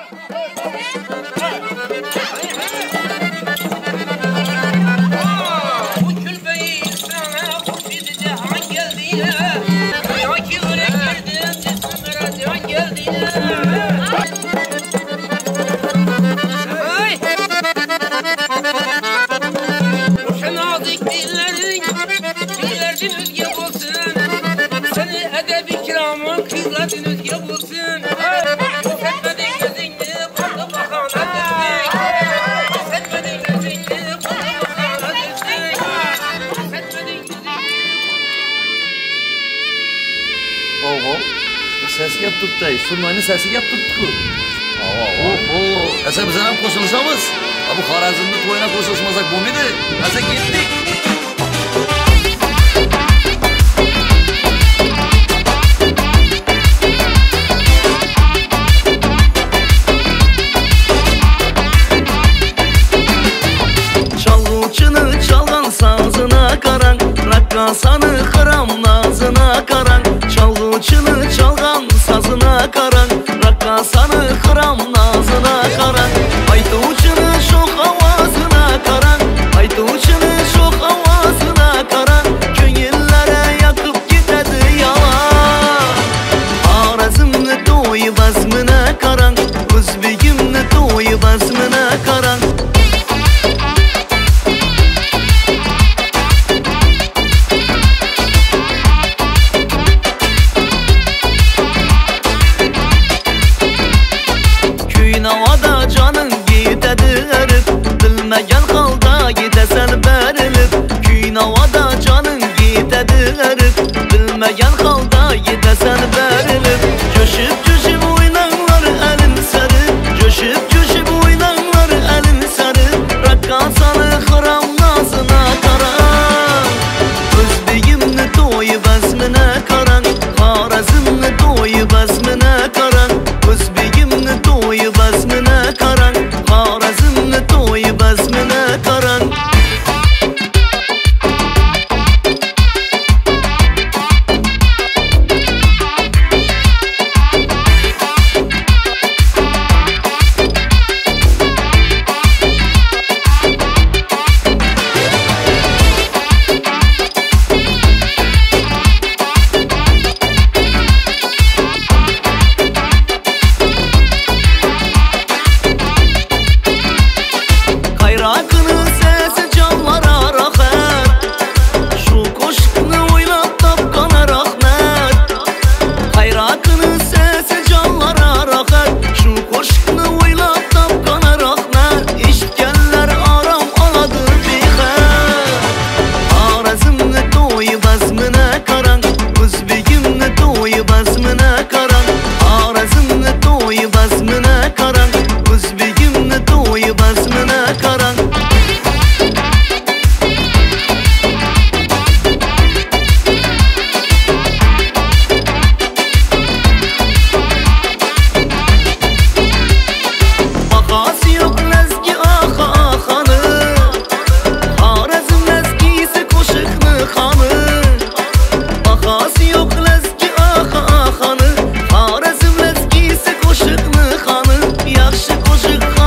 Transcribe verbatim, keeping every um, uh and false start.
Sesi gap turibdi, Surnayning sesi gap turibdi-ku. Oho, asa biz ham qo'shilishamiz. Bu Xorazmni to'yina qo'shilmasak bo'lmaydi. Asa ketdik. Çalgıçını çalgan sazına karan, rakkasanı kıram nazına karan. Çalgıçını çalgan sazına karan, rakkasanı kıram nazına karan. Aytuçını şok avazına karan, aytuçını şok avazına karan. Köngüllere yakıp gitedi yalan. Xorazmni to'yi bazmine karan, O'zbegimni to'yi bazmine karan. Havada canın gitedi erip, bilmegen halda gidesen berilip. Küyn havada canın gitedi erip, bilmegen halda gidesen berilip. Coşup coşup oynanlar elin sarı, coşup coşup oynanlar elin sarı. Rakkasanı kıram nazına karan, O'zbegimni to'yi bazmine karan. Xorazmni to'yi bazmine karan, O'zbegimni to'yi bazmine karan. Xorazmni to'yi bazmine karan. Kayrakını sesi canlara rahmet, şu koşkunu oynat tapkana rahmet. Kayrakını sesi canlara rahmet, şu koşkunu oynat tapkana rahmet. İşitkenler aram aladı bixet. Xorazmni to'yi bazmine karan, O'zbegimni to'yi bazmine karan. Xorazmni to'yi bazmine karan, O'zbegimni to'yi bazmine karan. Bakası yok lezgi axa axanı, Xorazm lezgisi koşukni xanı. Bakası yok lezgi axa axanı, Xorazm lezgisi koşukni xanı. Yaxshi koşuk